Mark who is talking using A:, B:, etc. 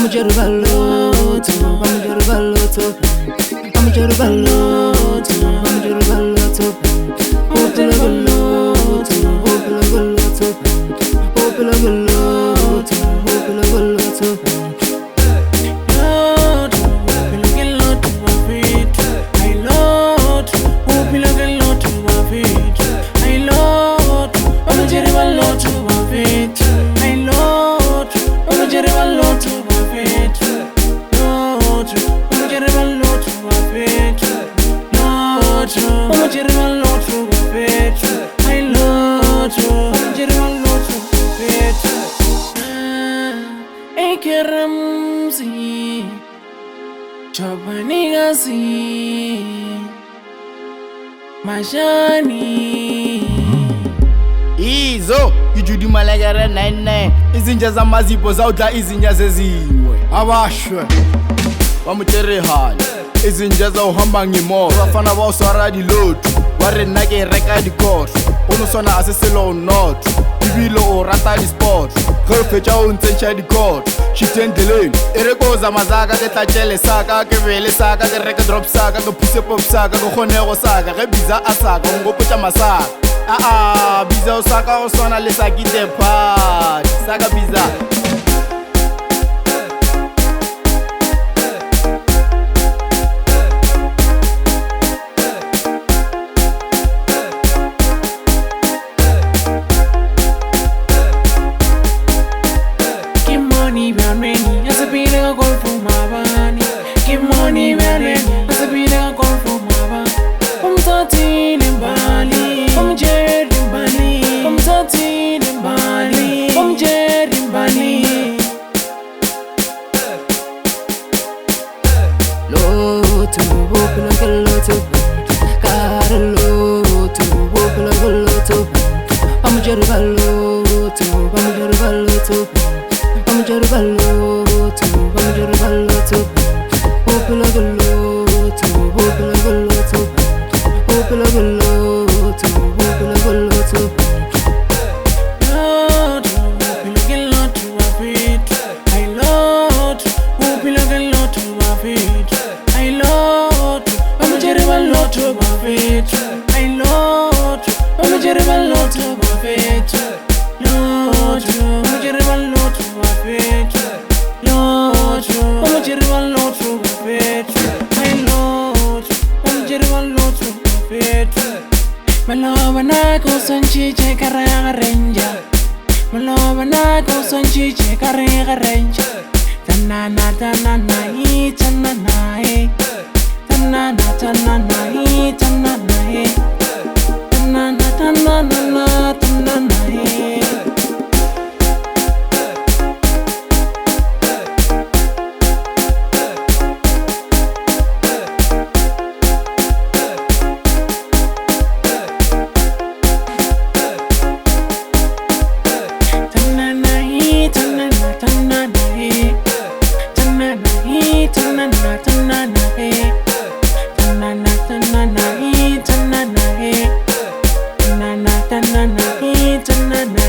A: Vamos a baloto, vamos a baloto, vamos a baloto, vamos a baloto, opela baloto, opela baloto, opela baloto, opela baloto.
B: Ramzi Chobanigazi Majani
C: Izo Ijudu Malagara 99 Izinja zamazipo zawudla izinja zezimwe Abashwe Bamuterehana Izinja zawuhamba ngimoto Bafana bawuswara di load Ware nake reka di court Unosona aseselo unot Bibilo o rata di sport Gefecha untsencha di court Shitendele Erekoza mazaka ke tlatshele saka ke vele saka ke reka drop saka ke puse pop saka ke khonego saka ke biza asaka ngopotsa masaka biza usaka usona le sakite party saka biza
A: Loto, opela baloto, cara loto, opela baloto, vamos a baloto, vamos a baloto, vamos a baloto, vamos a baloto, opela baloto, opela baloto, opela baloto, opela baloto.
B: Malobana ko sonchiche karega renja Malobana ko sonchiche karega renja Tanana tanana hi tanana he Tanana tanana hi tanana he Tanana tanana tanana he Tanana